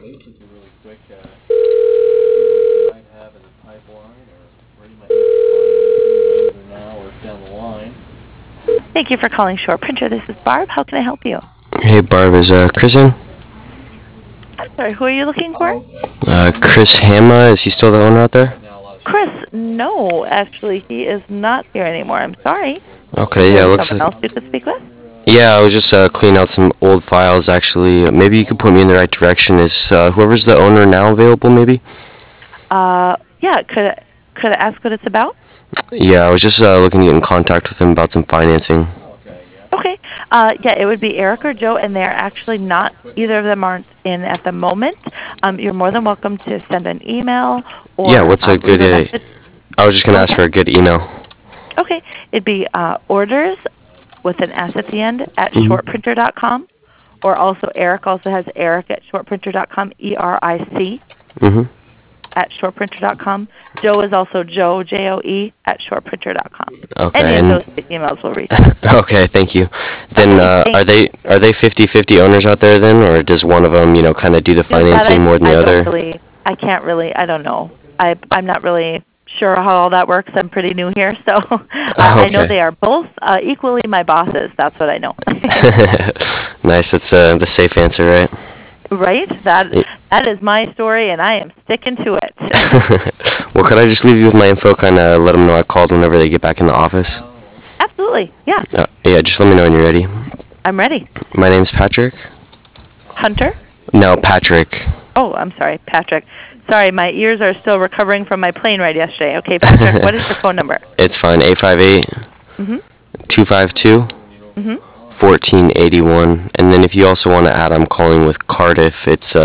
Thank you for calling Short Printer. This is Barb. How can I help you? Hey Barb, is Chris in? Sorry, who are you looking for? Chris Hama, is he still the owner out there? Chris, no, actually, he is not here anymore. I'm sorry. Okay, yeah, looks someone like... else you could speak with? Yeah, I was just cleaning out some old files, actually. Maybe you could point me in the right direction. Is whoever's the owner now available, maybe? Yeah, could I ask what it's about? Yeah, I was just looking to get in contact with him about some financing. Okay. Yeah, it would be Eric or Joe, and they're actually not, either of them aren't in at the moment. You're more than welcome to send an email or Yeah, what's a good... I was just going to ask for a good email. Okay. It'd be orders with an S at the end at shortprinter.com, or also Eric also has Eric at shortprinter.com, ERIC at shortprinter.com. Joe is also Joe, Joe, at shortprinter.com. Okay. Any of those emails will reach. Okay, thank you. Then are they 50-50 owners out there then, or does one of them, kind of do the financing more than the other? I don't know. I'm not really sure how all that works. I'm pretty new here, so I know they are both equally my bosses. That's what I know. Nice. That's the safe answer, right? Right? That is my story, and I am sticking to it. Well, could I just leave you with my info, kind of let them know I called whenever they get back in the office? Absolutely, yeah. Yeah, just let me know when you're ready. I'm ready. My name's Patrick. Hunter? No, Patrick. Oh, I'm sorry, Patrick. Sorry, my ears are still recovering from my plane ride yesterday. Okay, Patrick, what is your phone number? It's fine, 858-252. 1481. And then if you also want to add, I'm calling with Cardiff. It's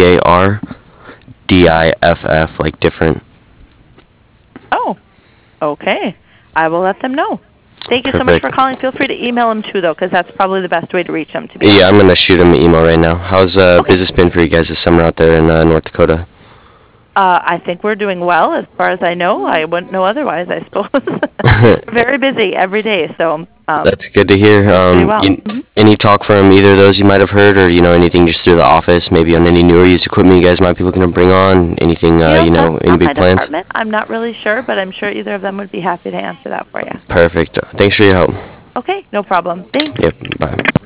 CARDIFF, like different. Oh, okay. I will let them know. Thank you so much for calling. Feel free to email them too, though, because that's probably the best way to reach them. Yeah, I'm going to shoot them an email right now. How's business been for you guys this summer out there in North Dakota? I think we're doing well, as far as I know. I wouldn't know otherwise, I suppose. Very busy every day, so... That's good to hear. Any talk from either of those you might have heard, or, anything just through the office, maybe on any new or used equipment you guys might be looking to bring on? Anything, any big plans? I'm not really sure, but I'm sure either of them would be happy to answer that for you. Perfect. Thanks for your help. Okay, no problem. Thanks. Yep, bye.